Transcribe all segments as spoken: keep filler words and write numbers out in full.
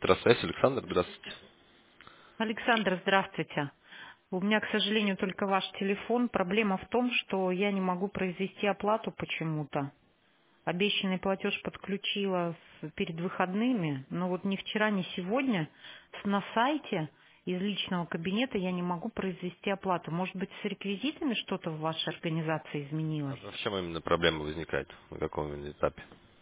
Петросвязь, Александр, здравствуйте. Александр, здравствуйте. У меня, к сожалению, только ваш телефон. Проблема в том, что я не могу произвести оплату почему-то. Обещанный платеж подключила с- перед выходными, но вот ни вчера, ни сегодня с- на сайте из личного кабинета я не могу произвести оплату. Может быть, с реквизитами что-то в вашей организации изменилось? А в чем именно проблема возникает? На каком именно этапе?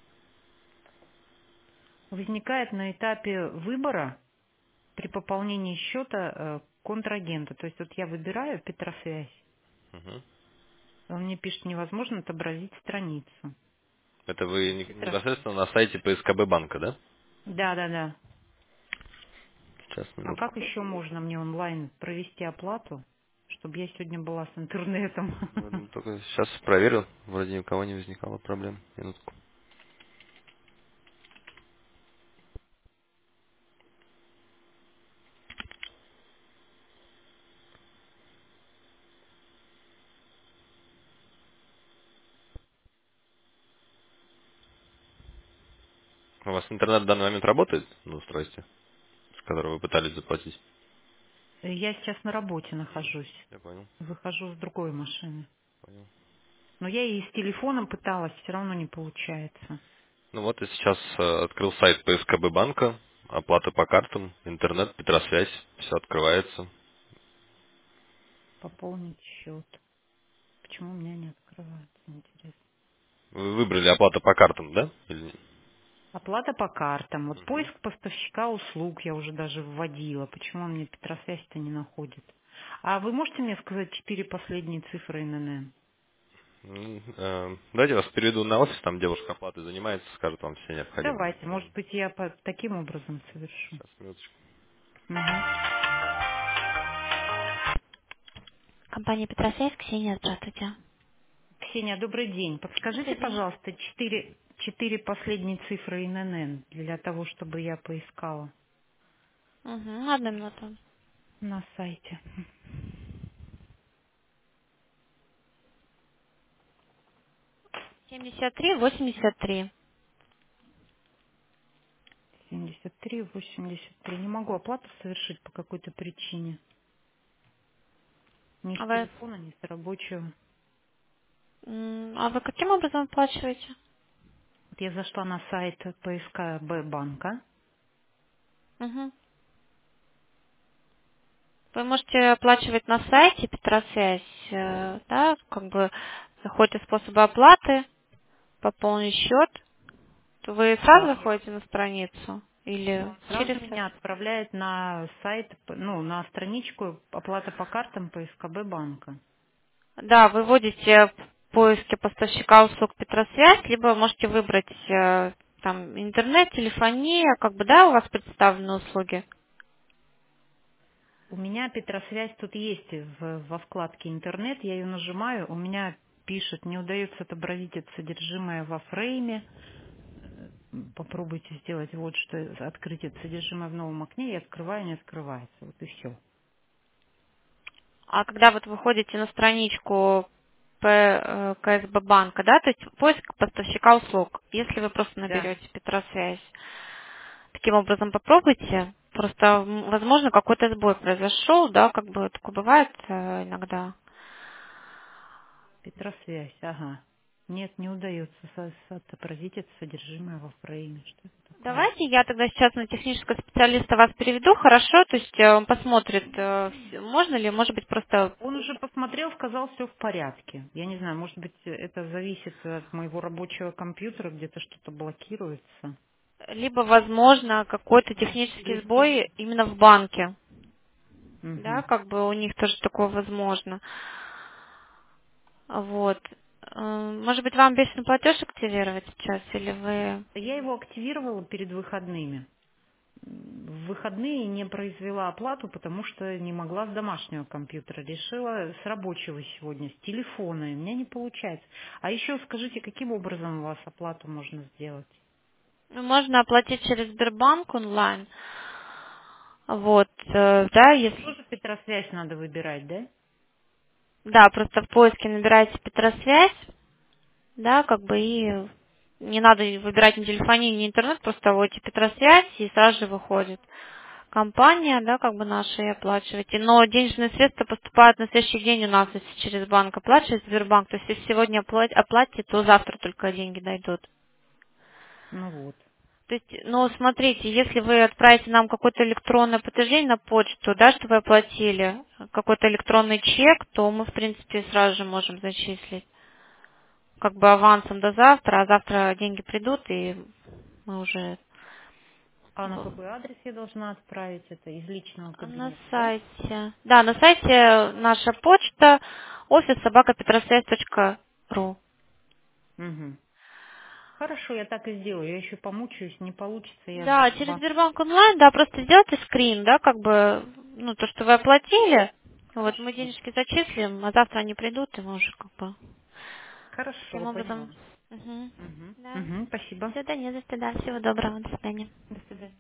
Возникает на этапе выбора при пополнении счета э, контрагента. То есть вот я выбираю Петросвязь. Мгм. Он мне пишет, невозможно отобразить страницу. Это вы не- Петросвязь. непосредственно на сайте П С К Б банка, да? Да, да, да. Сейчас, А минутку. как еще можно мне онлайн провести оплату, чтобы я сегодня была с интернетом? Ну, только сейчас проверил, вроде ни у кого не возникало проблем. Минутку. У вас интернет в данный момент работает на устройстве, с которого вы пытались заплатить? Я сейчас на работе нахожусь. Я понял, Выхожу с другой машины. понял. Но я и с телефоном пыталась, все равно не получается. Ну вот я сейчас э, открыл сайт П С К Б банка, оплата по картам, интернет, Петросвязь, все открывается. Пополнить счет. Почему у меня не открывается, интересно. Вы выбрали оплата по картам, да? Или нет? Оплата по картам. Вот Мгм. поиск поставщика услуг я уже даже вводила. Почему он мне Петросвязь-то не находит? А вы можете мне сказать четыре последние цифры Н Н Н? М, э, Давайте я вас переведу на офис, там девушка оплатой занимается, скажет вам все необходимые Давайте, данные. может быть, я по- таким образом совершу. Сейчас, минуточку. Мгм. Компания Петросвязь, Ксения, здравствуйте. Ксения, добрый день. Добрый Подскажите, день. пожалуйста, четыре, четыре последние цифры Н Н Н для того, чтобы я поискала Угу, одну минуту. на сайте. семьдесят три восемьдесят три. семьдесят три восемьдесят три. Не могу оплату совершить по какой-то причине. Ни А с вы, телефона, ни с рабочего. м, а вы каким образом оплачиваете? Вот я зашла на сайт П С К Б банка. Угу. Вы можете оплачивать на сайте Петросвязь, э, да, как бы заходите в способы оплаты, пополнить счет. То вы сразу Да. заходите на страницу или Сразу через сайт? меня отправляет на сайт, ну, на страничку оплата по картам П С К Б банка. Да, вы вводите в поиске поставщика услуг Петросвязь, либо можете выбрать э, там интернет, телефония, как бы, да, у вас представлены услуги. У меня Петросвязь тут есть в- во вкладке интернет, я ее нажимаю, у меня пишет, не удается отобразить это содержимое во фрейме. М, Попробуйте сделать вот что, открыть это содержимое в новом окне, и открываю, не открывается. Вот и все. А когда вот вы ходите на страничку П- э, К С Б банка, да, то есть поиск поставщика услуг, если вы просто Да. наберете Петросвязь, таким образом попробуйте. Просто, м, возможно, какой-то сбой произошел, да, как бы такое бывает э, иногда. Петросвязь, ага. Нет, не удается со- со- отобразить это содержимое во фрейме. Что это такое? Давайте я тогда сейчас на технического специалиста вас переведу, хорошо? То есть э, он посмотрит, э, вс- можно ли, может быть, просто Он уже посмотрел, сказал, все в порядке. Я не знаю, может быть, это зависит от моего рабочего компьютера, где-то что-то блокируется. либо, возможно, какой-то технический Или сбой именно в банке. Да, Мгм. как бы у них тоже такое возможно. Вот. Э, Может быть, вам бешеный платеж активировать сейчас, или вы... Я его активировала перед выходными. В выходные не произвела оплату, потому что не могла с домашнего компьютера. Решила с рабочего сегодня, с телефона. И у меня не получается. А еще скажите, каким образом у вас оплату можно сделать? ну, можно оплатить через Сбербанк онлайн. Вот, э, да, если... Тоже Петросвязь надо выбирать, да? Да, просто в поиске набираете Петросвязь, да, как бы и не надо выбирать ни телефонию, ни интернет, просто вводите Петросвязь и сразу же выходит компания, да, как бы наша, и оплачиваете. Но денежные средства поступают на следующий день у нас, если через банк оплачивает Сбербанк. То есть если сегодня оплатите, оплатите, то завтра только деньги дойдут. Ну вот. То есть, ну, смотрите, если вы отправите нам какое-то электронное подтверждение на почту, да, что вы оплатили, какой-то электронный чек, то мы, в принципе, сразу же можем зачислить как бы авансом до завтра, а завтра деньги придут, и мы уже А на какой адрес я должна отправить это? Из личного на кабинета, да? сайте. Да, на сайте наша почта офис собака петросвязь точка ру. Угу. Хорошо, я так и сделаю. Я еще помучаюсь, не получится, я Да, в через банк. Сбербанк онлайн, да, просто сделайте скрин, да, как бы, ну, то, что вы оплатили, вот мы Хорошо. денежки зачислим, а завтра они придут, и мы уже как бы таким Хорошо, образом. поняла. Угу. Угу. Да. Угу. Спасибо. Все, да, не за что, да, всего доброго, до свидания. До свидания.